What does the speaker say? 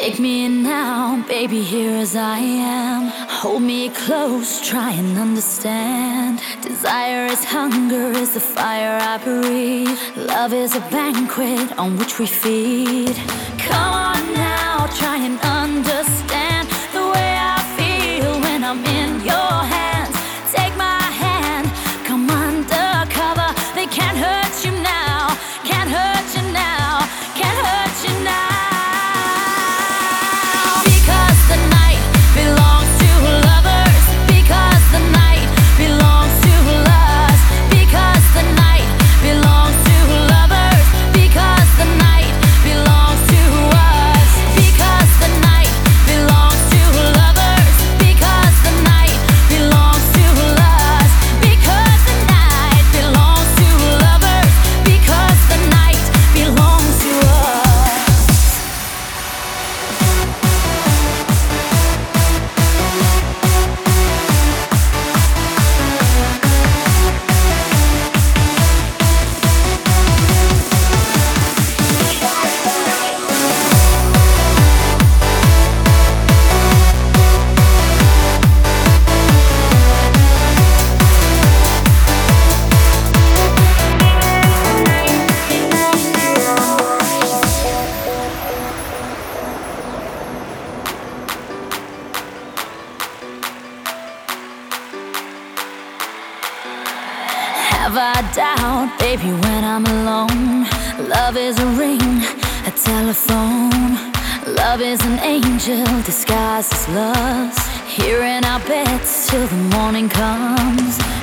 Take me in now, baby, here as I am. Hold me close, try and understand. Desire is hunger, is the fire I breathe. Love is a banquet on which we feed. Come on now, try and understand the way I feel when I'm in your hands. Take my hand, come undercover. They can't hurt you now, can't hurt you now, can't hurt you now. Have I doubt, baby, when I'm alone? Love is a ring, a telephone. Love is an angel disguised as lust. Here in our beds till the morning comes.